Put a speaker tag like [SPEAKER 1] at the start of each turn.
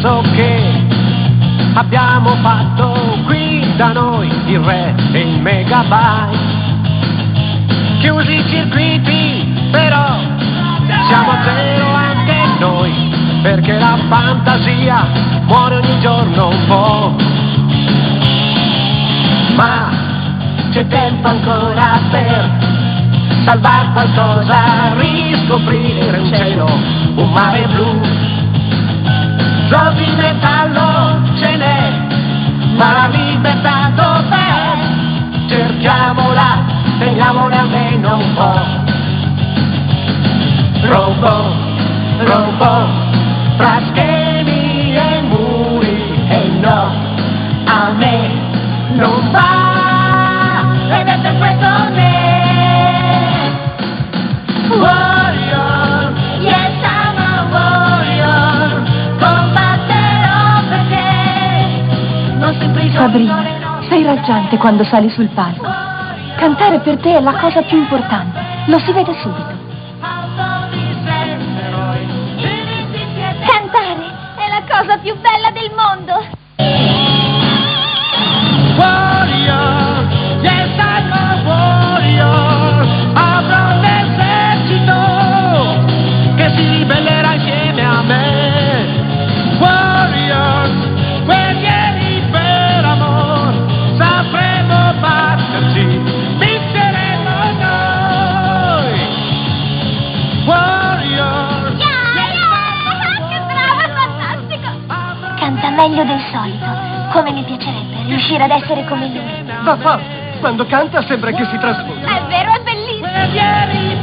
[SPEAKER 1] penso che abbiamo fatto qui da noi il re e il megabyte. Chiusi i circuiti, però siamo a zero anche noi, perché la fantasia muore ogni giorno un po'. Ma c'è tempo ancora per salvar qualcosa, riscoprire un cielo, un mare blu. Giochi di metallo ce n'è, ma la libertà dov'è? Cerchiamola, teniamone almeno un po'. Rompo, rompo, fra schemi e muri, e no, a me non va, ed è per questo ne. Warrior, yes I'm a warrior, combatterò perché non semplice.
[SPEAKER 2] Sabrina, sei raggiante quando sali sul palco. Cantare per te è la cosa più importante, lo si vede subito.
[SPEAKER 3] Cantare è la cosa più bella del mondo.
[SPEAKER 1] Warrior, yes I'm a warrior, avrò un esercito che si ribellerà insieme a me. Warrior, guerrieri per amor, sapremo batterci, vinceremo noi. Warrior,
[SPEAKER 3] Che brava, fantastico. Canta meglio del solito, come mi piacerebbe riuscire ad essere come lui.
[SPEAKER 4] Papà, quando canta sembra che si trasforma.
[SPEAKER 3] È vero, è bellissimo.
[SPEAKER 1] guerrieri